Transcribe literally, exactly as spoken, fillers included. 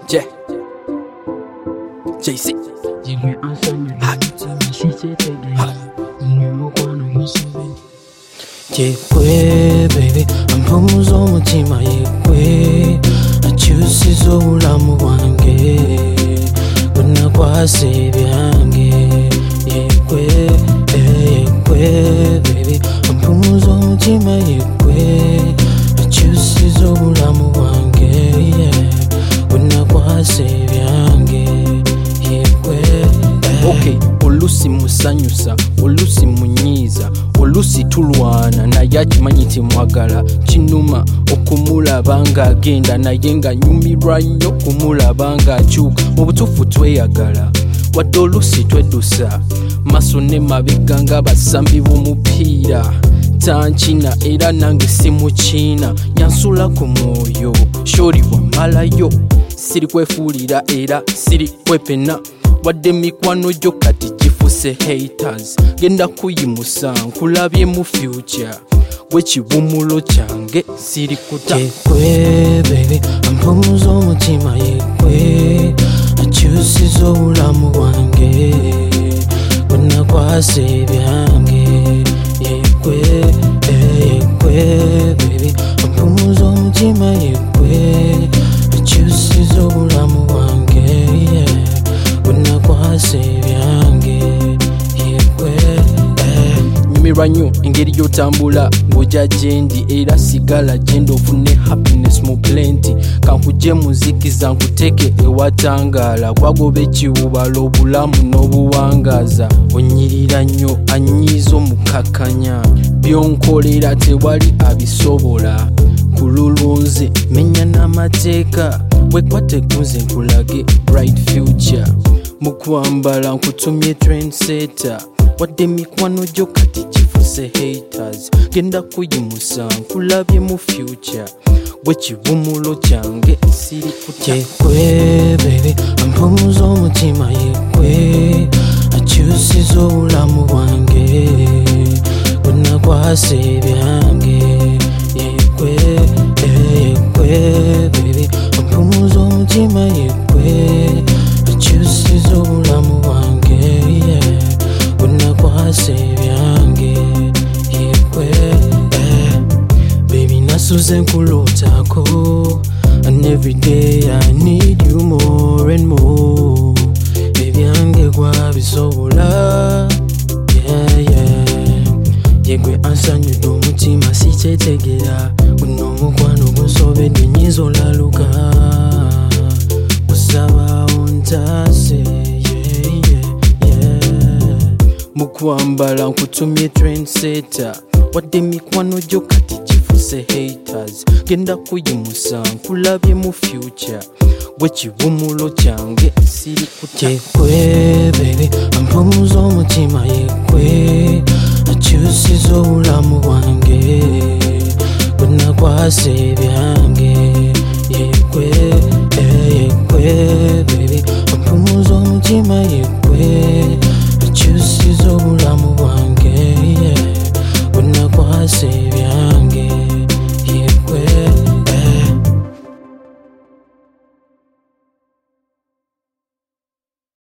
Yeah. J C. Yekwe, baby, ampumuzo umutima yekwe, acyusizo ubulamu bwange, bunakwase byange. Yekwe, yekwe, baby, ampumuzo umutima yekwe, acyusizo ubulamu bwange, bunakwase byange. Yekwe. Okay, olusi musanyusa, olusi munyiza, olusi tulwana naye akimanyi nti mwagala. Kinuma okumulaba ng'agenda naye nga nyumirwa nnyo kumulaba ng'akyuka. Mu butuufu tweyagala wadde olusi tweddusa maaso ne mabega ng'abasambi b'omupiira. Tankina era nange simukiina, yansula ku mwoyo shori wamalayo. Siri kwefuulira era siri kwepena, wadde mikwano gyo kati gifuse haters. Genda kuyimusa nkulabye mu future, gwe kibumulo kyange siri kuta. Yekwe, baby, ampumuza umutima yekwe, acyusiza obulamu bwange, bunakwase byange. Yekwe, yekwe, baby, ampumuza umutima yekwe, acyusiza obulamu bwange, bunakwase byange. Yekwe. Nyumirwa nnyo engeri gy'otambula ng'ojja gyendi, era sigala gyendi ofune happiness mu plenty. Kankugye muzikiza nkuteeke ewatangaala, kwagoba ekiwubala obulamu n'obuwangaaza. Onyirira nnyo anyiiza omukakanya, byonkolera tewali abisobola. Kululunze menya n'amateeka, wekwate kunze nkulage bright future. Mu kwambala nkutumye trendsetter, wadde mikwano gyo kati gifuse haters. Genda kuyimusa nkulabye mu future, gwe kibumulo kyange siri kutya. Yekwe, baby, ampumuza umutima yekwe, acyusiza obulamu bwange, bunakwase byange. Yekwe, yekwe, baby, ampumuza umutima yekwe, acyusiza obulamu bwange, bunakwase byange. Yekwe, baby, nasuze nkulootako, and every day I need you more and more. Ebyange gwabisobola, yeah, yeah. Yegwe ansanyudde omutima sikyetegera, guno omukwano gunsobedde nnyinza olaluka. Kusaba ontase, yeah, yeah, yeah. Mu kwambala nkutumye trendsetter, wadde mikwano gyo kati gifuse haters. Genda kuyimusa nkulabye mu future, gwe kibumulo kyange siri kutya. Yekwe, baby, ampumuza umutima yekwe, acyusiza obulamu bwange, bunakwase byange. Yekwe, yekwe,